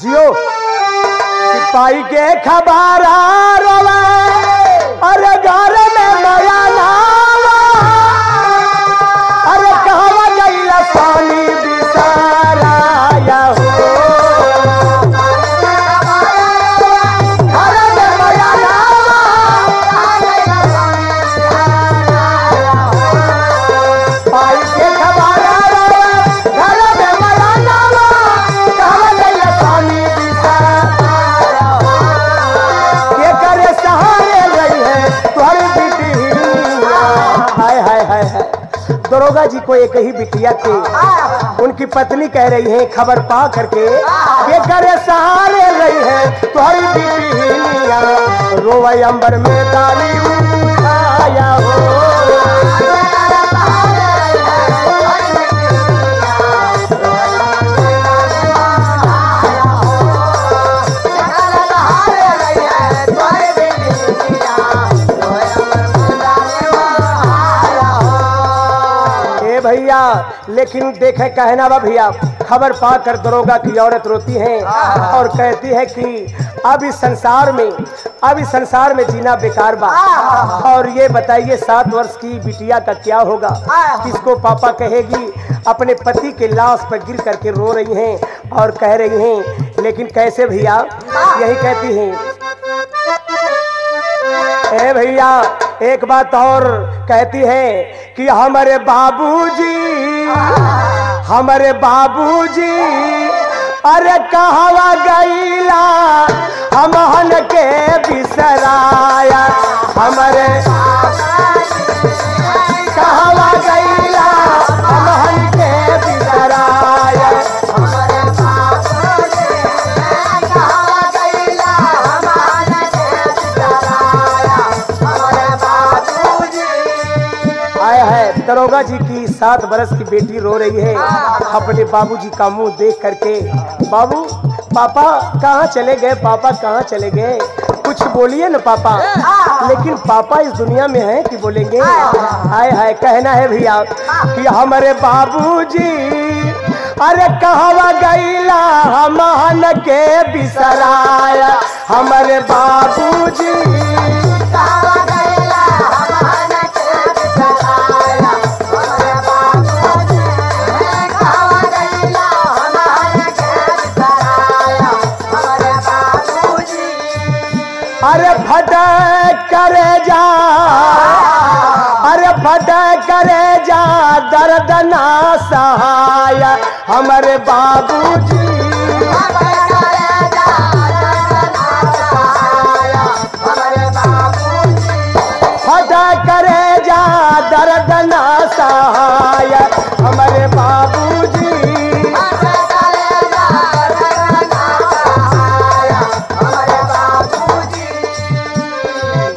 जियो सिपाही के खबारा रोवा अरे घर में नया नावा अरे कहवा गईला पानी बिसाराया हो घर में नया नावा सिपाही के खबारा रोवा घर में नया नावा कहवा गईला पानी बिसाराया हो के करे सहारे रही है तुम्हारी बेटी हाय हाय हाय हाय। दरोगा जी को एक ही बिटिया थी, उनकी पत्नी कह रही है खबर पा करके ये करे सहारे रही है तुम्हारी बेटी हिलिया रोवे अंबर में डाली उठाया हो भैया। लेकिन देखे कहना बा भैया खबर पाकर दरोगा की औरत रोती है और कहती है कि अब इस संसार में जीना बेकार बा। और ये बताइए 7 वर्ष की बिटिया का क्या होगा, किसको पापा कहेगी। अपने पति के लाश पर गिर करके रो रही हैं और कह रही हैं, लेकिन कैसे भैया, यही कहती हैं ए भैया। एक बात और कहती है कि हमारे बाबूजी अरे कहवा गईला हमहन के बिसराया हमारे कहवा गईला हमहन के बिसराया दरोगा जी की 7 बरस की बेटी रो रही है अपने बाबूजी का मुंह देख करके। बाबू पापा कहाँ चले गए, पापा कहाँ चले गए, कुछ बोलिए ना पापा। लेकिन पापा इस दुनिया में हैं कि बोलेंगे। हाय हाय कहना है भैया कि हमारे बाबूजी अरे कहवा गईला हमहन के बिसराया हमारे बाबूजी अरे फटक करे जा दर्द ना सहाय हमारे बाबूजी फटक करे जा दर्द ना सहाय हमारे